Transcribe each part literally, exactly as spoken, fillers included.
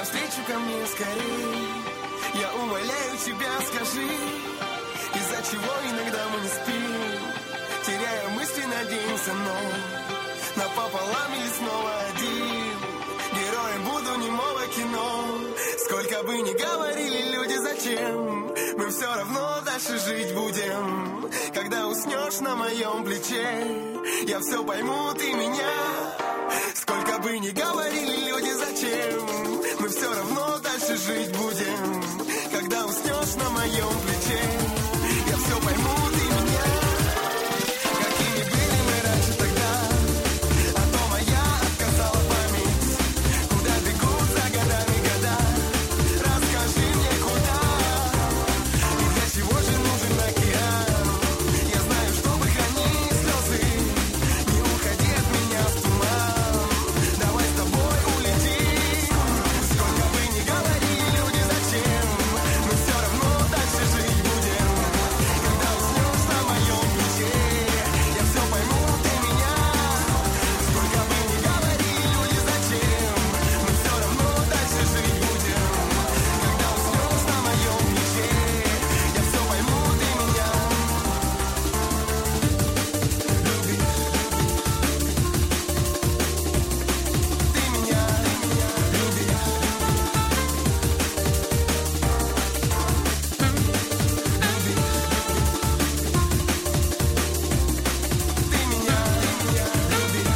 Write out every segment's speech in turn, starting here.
навстречу ко мне скорей. Я умоляю тебя, скажи, из-за чего иногда мы не спим, теряя мысли, надеемся, но напополам или снова один. Героем буду немого кино. Сколько бы ни говорили люди, зачем, мы все равно дальше жить будем. Когда уснешь на моем плече, я все пойму, ты меня. Сколько бы ни говорили люди, зачем, мы все равно дальше жить будем. Когда уснешь на моем плече, я все пойму, ты меня. Какими были мы раньше тогда, а то моя отказала память. Куда бегут за годами года, расскажи мне, куда и для чего же нужен океан. Я знаю, чтобы хранить слезы, не уходи от меня в туман. Давай с тобой улетим. Сколько бы ни говорили люди, зачем, мы все равно дальше жить будем. Когда уснешь на моем плече, я все пойму, ты меня. Сколько бы ни говорили люди, зачем, мы все равно дальше жить будем. Когда уснешь на моем плече, я все пойму, ты меня. Любишь, ты меня, любишь. Ты меня, любишь.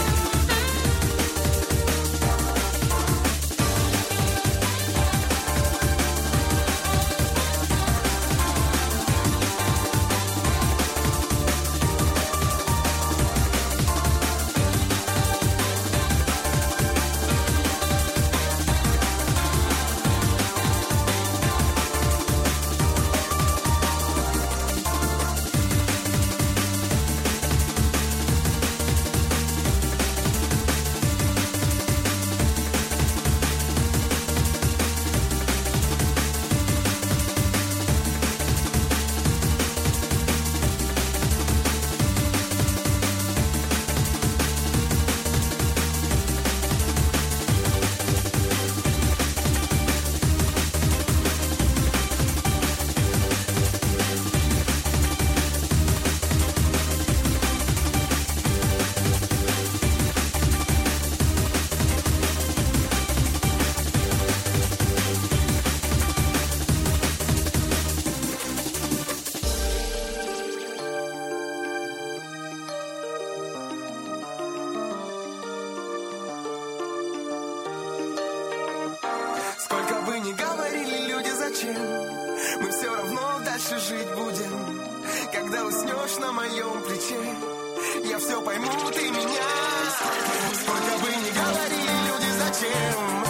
Сколько бы ни говорили люди, зачем, мы все равно дальше жить будем. Когда уснешь на моем плече, я все пойму, ты меня. Сколько бы ни говорили люди, зачем,